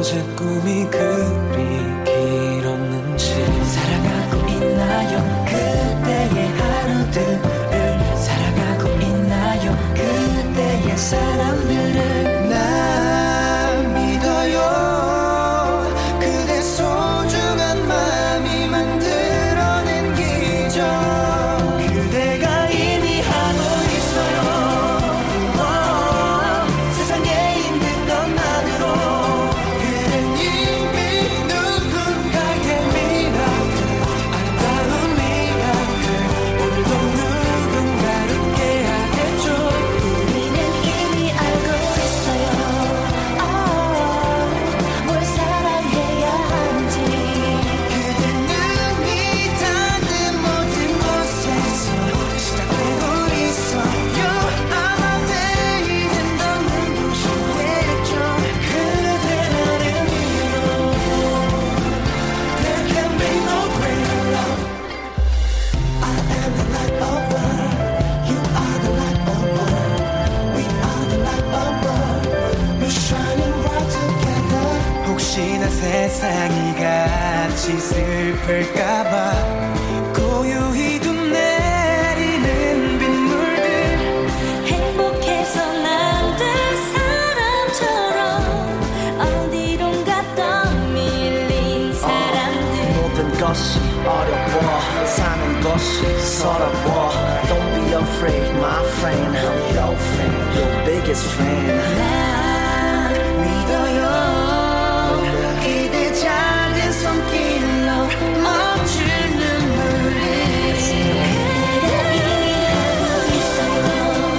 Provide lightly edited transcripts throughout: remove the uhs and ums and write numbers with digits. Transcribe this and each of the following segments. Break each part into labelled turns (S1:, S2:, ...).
S1: 어제 꿈이 그리 길었는지 살아가고 있나요 그때의 하루들을 살아가고 있나요 그때의 사람들을 난 믿어요 그대 소중한 마음이 만들어낸 기적 그대가 이미 하고 있어요 세상에 있는 것만으로 그댄 이미 누군가의 미라클 아름다운 미라클 오늘도 누군가를 깨하겠죠 우리는 이미 알고 있어요 뭘 사랑해야 하는지 그대 눈이 닿는 모든 곳에서 시작되고 있어요 아마 내일은 더 눈부시겠죠 그대라는 이유로 There can be no greater love I am the light of love You are the light of love We are the light of love We're shining bright together 혹시나 세상이 같이 슬플까봐 고요히 도 내리는 빗물들
S2: 행복해서 난들 사람처럼 어디론가 떠밀린 사람들
S3: 모든 것이 어려워 사는 것이 서러워 Don't be afraid my friend I'm your fan Your biggest fan
S1: 난 믿어요 그대 작은 손길로 멈춘 눈물을
S2: 그대가 이미 알고 있어요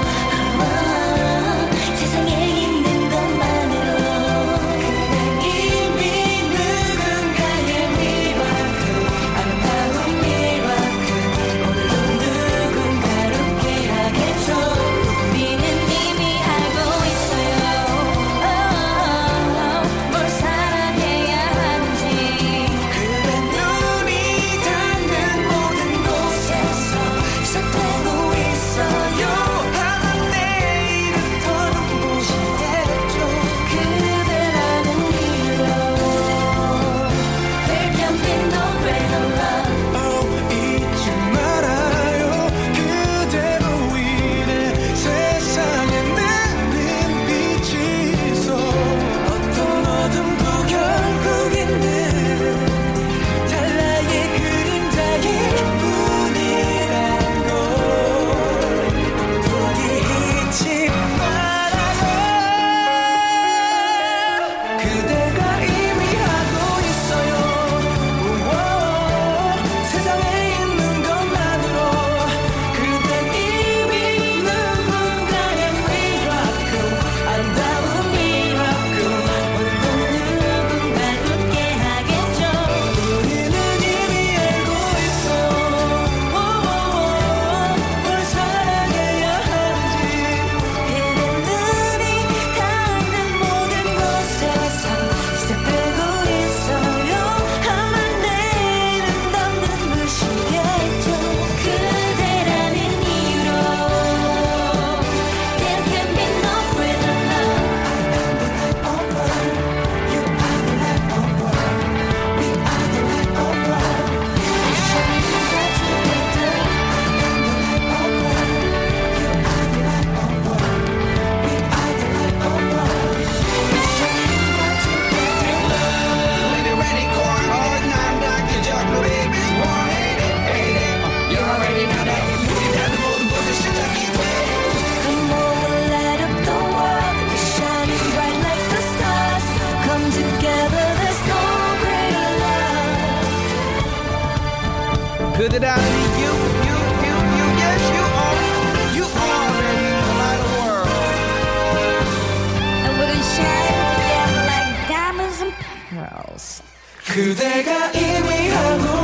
S2: 세상에 있는 것만으로
S1: 그댄 이미 누군가의 미라클 아름다운 미라클 오늘도 누군가를 깨하겠죠
S2: 우리는 이미 알고 있어요 뭘 사랑해야 하는지
S1: 그댄 눈이 닿는 모든 곳에서 시작되고 있어요 아마 내일은 더 눈부시겠죠
S2: 그대라는 이유로 There can be no greater love
S1: 잊지 말아요 그대로 인해 세상에 내린 빛이 있어 어떤 어둠도 결국에는 달라의 그림자일 뿐이란 걸 포기 잊지 말아요 그대가 이미 하고 있어요 세상에 있는 것만으로 그댄 이미 누군가의 미라클 아름다운 미라클 오늘도
S2: 누군가를 웃게 하겠죠
S1: 우리는 이미 알고 있어 뭘 사랑해야 하는지
S2: 그대 눈이 닿는 모든 곳에서
S1: 시작되고 있어요
S2: 아마 내일은 더 눈부시겠죠 그대라는 이유로 There can be no greater love
S1: You are the light of love We are the light of love
S2: We're shining bright together
S1: You are the light of love We are the light of love
S2: We're shining bright together
S4: Lady Ready Corn, I'm Dr. Jekyll, baby's born 80. You already know that. 우리 다들 모든 곳에 시작이 돼.
S2: Come on, light up the world. We're shining bright like the stars. Come together, there's no greater love.
S4: Put it out to you, yes, you are. You already the light of the world.
S2: And we're gonna shine together like diamonds and pearls.
S1: 그대가 이미 하고